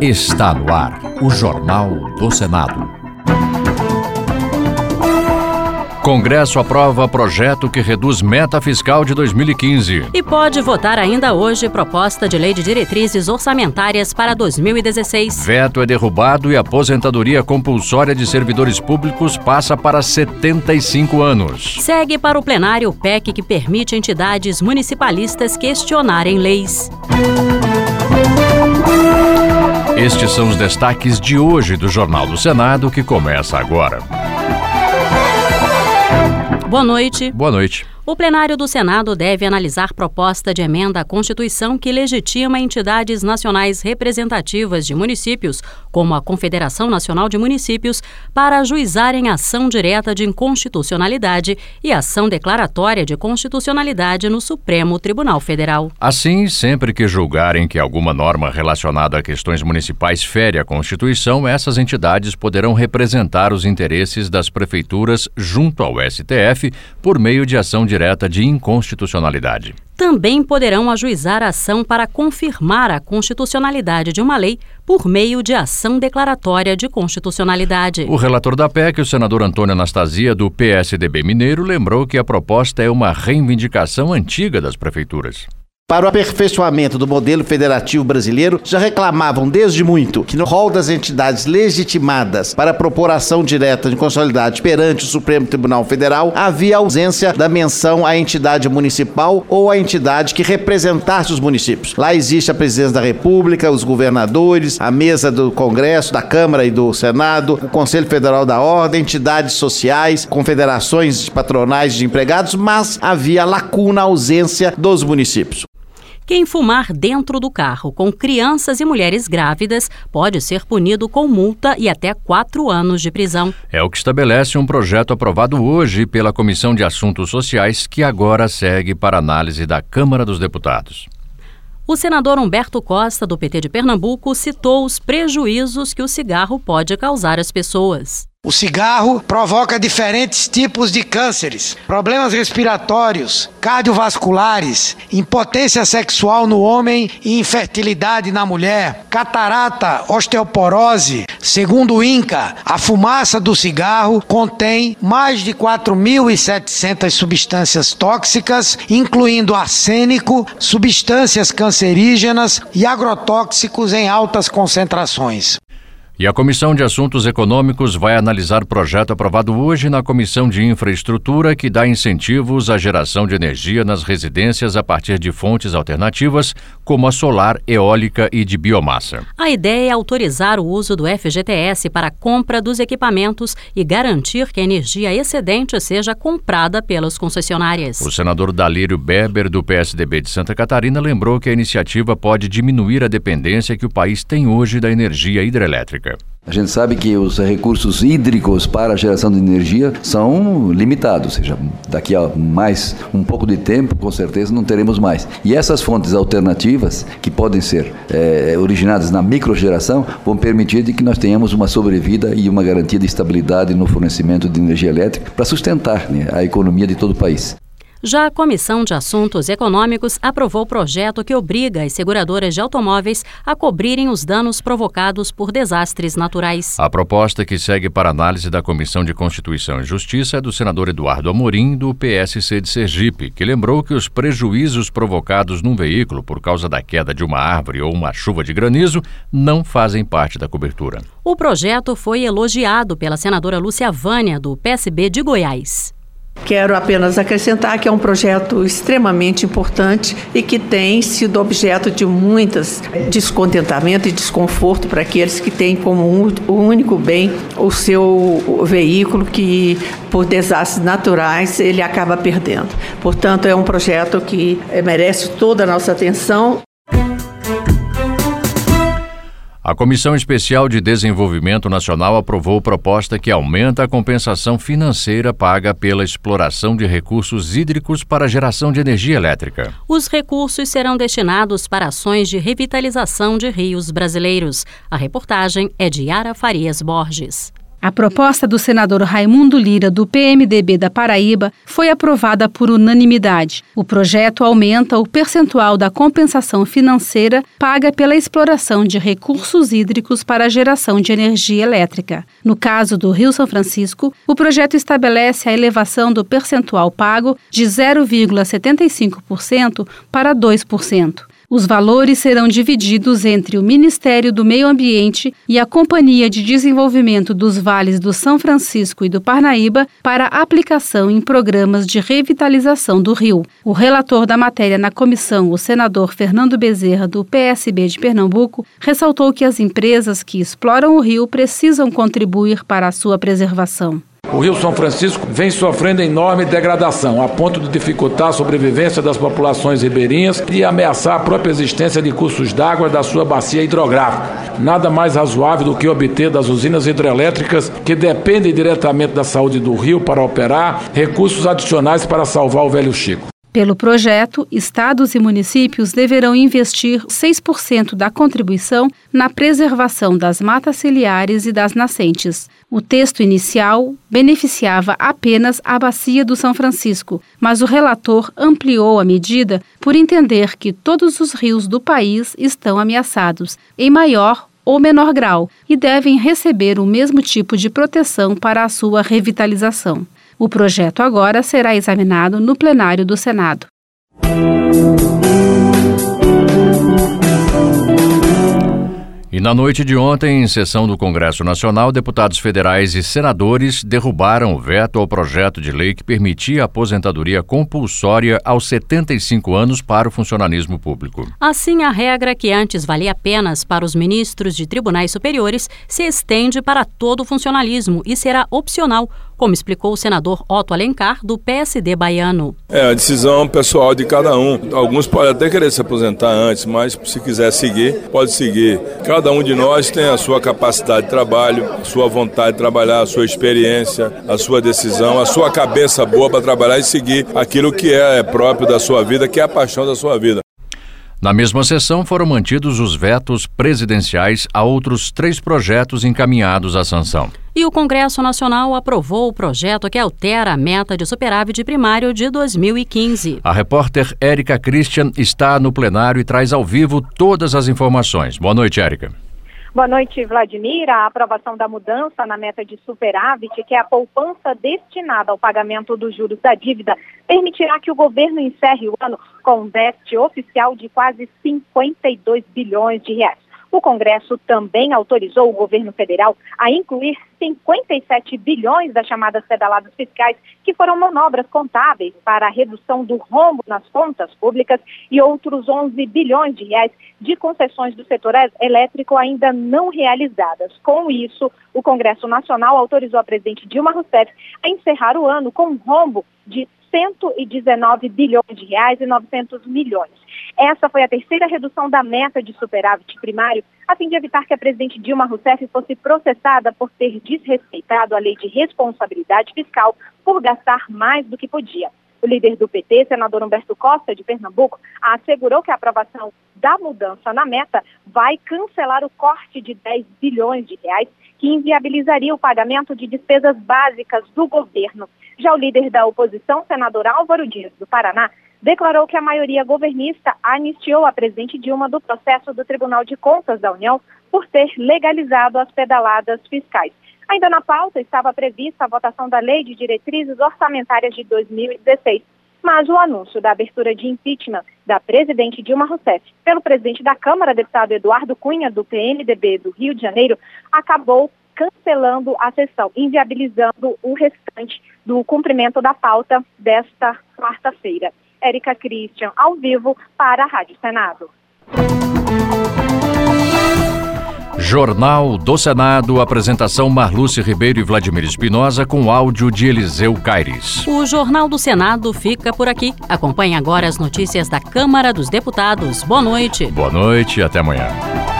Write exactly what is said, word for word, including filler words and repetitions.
Está no ar o Jornal do Senado. Congresso aprova projeto que reduz meta fiscal de dois mil e quinze. E pode votar ainda hoje proposta de lei de diretrizes orçamentárias para dois mil e dezesseis. Veto é derrubado e a aposentadoria compulsória de servidores públicos passa para setenta e cinco anos. Segue para o plenário o P E C que permite entidades municipalistas questionarem leis. Estes são os destaques de hoje do Jornal do Senado, que começa agora. Boa noite. Boa noite. O plenário do Senado deve analisar proposta de emenda à Constituição que legitima entidades nacionais representativas de municípios, como a Confederação Nacional de Municípios, para ajuizarem ação direta de inconstitucionalidade e ação declaratória de constitucionalidade no Supremo Tribunal Federal. Assim, sempre que julgarem que alguma norma relacionada a questões municipais fere a Constituição, essas entidades poderão representar os interesses das prefeituras junto ao S T F por meio de ação direta de inconstitucionalidade. Também poderão ajuizar ação para confirmar a constitucionalidade de uma lei por meio de ação declaratória de constitucionalidade. O relator da P E C, o senador Antônio Anastasia, do P S D B Mineiro, lembrou que a proposta é uma reivindicação antiga das prefeituras. Para o aperfeiçoamento do modelo federativo brasileiro, já reclamavam desde muito que no rol das entidades legitimadas para propor ação direta de constitucionalidade perante o Supremo Tribunal Federal, havia ausência da menção à entidade municipal ou à entidade que representasse os municípios. Lá existe a Presidência da República, os governadores, a mesa do Congresso, da Câmara e do Senado, o Conselho Federal da Ordem, entidades sociais, confederações patronais de empregados, mas havia lacuna, ausência dos municípios. Quem fumar dentro do carro com crianças e mulheres grávidas pode ser punido com multa e até quatro anos de prisão. É o que estabelece um projeto aprovado hoje pela Comissão de Assuntos Sociais, que agora segue para análise da Câmara dos Deputados. O senador Humberto Costa, do P T de Pernambuco, citou os prejuízos que o cigarro pode causar às pessoas. O cigarro provoca diferentes tipos de cânceres, problemas respiratórios, cardiovasculares, impotência sexual no homem e infertilidade na mulher, catarata, osteoporose. Segundo o INCA, a fumaça do cigarro contém mais de quatro mil e setecentas substâncias tóxicas, incluindo arsênico, substâncias cancerígenas e agrotóxicos em altas concentrações. E a Comissão de Assuntos Econômicos vai analisar o projeto aprovado hoje na Comissão de Infraestrutura, que dá incentivos à geração de energia nas residências a partir de fontes alternativas, como a solar, eólica e de biomassa. A ideia é autorizar o uso do F G T S para a compra dos equipamentos e garantir que a energia excedente seja comprada pelas concessionárias. O senador Dalírio Berber, do P S D B de Santa Catarina, lembrou que a iniciativa pode diminuir a dependência que o país tem hoje da energia hidrelétrica. A gente sabe que os recursos hídricos para a geração de energia são limitados, ou seja, daqui a mais um pouco de tempo, com certeza, não teremos mais. E essas fontes alternativas, que podem ser é, originadas na microgeração, vão permitir de que nós tenhamos uma sobrevida e uma garantia de estabilidade no fornecimento de energia elétrica para sustentar, né, a economia de todo o país. Já a Comissão de Assuntos Econômicos aprovou o projeto que obriga as seguradoras de automóveis a cobrirem os danos provocados por desastres naturais. A proposta, que segue para análise da Comissão de Constituição e Justiça, é do senador Eduardo Amorim, do P S C de Sergipe, que lembrou que os prejuízos provocados num veículo por causa da queda de uma árvore ou uma chuva de granizo não fazem parte da cobertura. O projeto foi elogiado pela senadora Lúcia Vânia, do P S B de Goiás. Quero apenas acrescentar que é um projeto extremamente importante e que tem sido objeto de muitas descontentamento e desconforto para aqueles que têm como o único bem o seu veículo, que por desastres naturais ele acaba perdendo. Portanto, é um projeto que merece toda a nossa atenção. A Comissão Especial de Desenvolvimento Nacional aprovou proposta que aumenta a compensação financeira paga pela exploração de recursos hídricos para a geração de energia elétrica. Os recursos serão destinados para ações de revitalização de rios brasileiros. A reportagem é de Yara Farias Borges. A proposta do senador Raimundo Lira, do P M D B da Paraíba, foi aprovada por unanimidade. O projeto aumenta o percentual da compensação financeira paga pela exploração de recursos hídricos para a geração de energia elétrica. No caso do Rio São Francisco, o projeto estabelece a elevação do percentual pago de zero vírgula setenta e cinco por cento para dois por cento. Os valores serão divididos entre o Ministério do Meio Ambiente e a Companhia de Desenvolvimento dos Vales do São Francisco e do Parnaíba para aplicação em programas de revitalização do rio. O relator da matéria na comissão, o senador Fernando Bezerra, do P S B de Pernambuco, ressaltou que as empresas que exploram o rio precisam contribuir para a sua preservação. O Rio São Francisco vem sofrendo enorme degradação, a ponto de dificultar a sobrevivência das populações ribeirinhas e ameaçar a própria existência de cursos d'água da sua bacia hidrográfica. Nada mais razoável do que obter das usinas hidrelétricas, que dependem diretamente da saúde do rio para operar, recursos adicionais para salvar o Velho Chico. Pelo projeto, estados e municípios deverão investir seis por cento da contribuição na preservação das matas ciliares e das nascentes. O texto inicial beneficiava apenas a Bacia do São Francisco, mas o relator ampliou a medida por entender que todos os rios do país estão ameaçados, em maior ou menor grau, e devem receber o mesmo tipo de proteção para a sua revitalização. O projeto agora será examinado no plenário do Senado. E na noite de ontem, em sessão do Congresso Nacional, deputados federais e senadores derrubaram o veto ao projeto de lei que permitia a aposentadoria compulsória aos setenta e cinco anos para o funcionalismo público. Assim, a regra que antes valia apenas para os ministros de tribunais superiores se estende para todo o funcionalismo e será opcional, como explicou o senador Otto Alencar, do P S D baiano. É a decisão pessoal de cada um. Alguns podem até querer se aposentar antes, mas se quiser seguir, pode seguir. Cada um de nós tem a sua capacidade de trabalho, a sua vontade de trabalhar, a sua experiência, a sua decisão, a sua cabeça boa para trabalhar e seguir aquilo que é próprio da sua vida, que é a paixão da sua vida. Na mesma sessão foram mantidos os vetos presidenciais a outros três projetos encaminhados à sanção. E o Congresso Nacional aprovou o projeto que altera a meta de superávit primário de dois mil e quinze. A repórter Érica Christian está no plenário e traz ao vivo todas as informações. Boa noite, Érica. Boa noite, Vladimir. A aprovação da mudança na meta de superávit, que é a poupança destinada ao pagamento dos juros da dívida, permitirá que o governo encerre o ano com um déficit oficial de quase cinquenta e dois bilhões de reais. O Congresso também autorizou o governo federal a incluir cinquenta e sete bilhões das chamadas pedaladas fiscais, que foram manobras contábeis para a redução do rombo nas contas públicas, e outros onze bilhões de reais de concessões do setor elétrico ainda não realizadas. Com isso, o Congresso Nacional autorizou a presidente Dilma Rousseff a encerrar o ano com um rombo de cento e dezenove bilhões de reais e novecentos milhões. Essa foi a terceira redução da meta de superávit primário, a fim de evitar que a presidente Dilma Rousseff fosse processada por ter desrespeitado a lei de responsabilidade fiscal por gastar mais do que podia. O líder do P T, senador Humberto Costa, de Pernambuco, assegurou que a aprovação da mudança na meta vai cancelar o corte de dez bilhões de reais, que inviabilizaria o pagamento de despesas básicas do governo. Já o líder da oposição, senador Álvaro Dias, do Paraná, declarou que a maioria governista anistiou a presidente Dilma do processo do Tribunal de Contas da União por ter legalizado as pedaladas fiscais. Ainda na pauta estava prevista a votação da Lei de Diretrizes Orçamentárias de dois mil e dezesseis, mas o anúncio da abertura de impeachment da presidente Dilma Rousseff pelo presidente da Câmara, deputado Eduardo Cunha, do P M D B do Rio de Janeiro, acabou cancelando a sessão, inviabilizando o restante do cumprimento da pauta desta quarta-feira. Érica Christian, ao vivo, para a Rádio Senado. Jornal do Senado, apresentação Marluce Ribeiro e Vladimir Espinosa, com áudio de Eliseu Caires. O Jornal do Senado fica por aqui. Acompanhe agora as notícias da Câmara dos Deputados. Boa noite. Boa noite e até amanhã.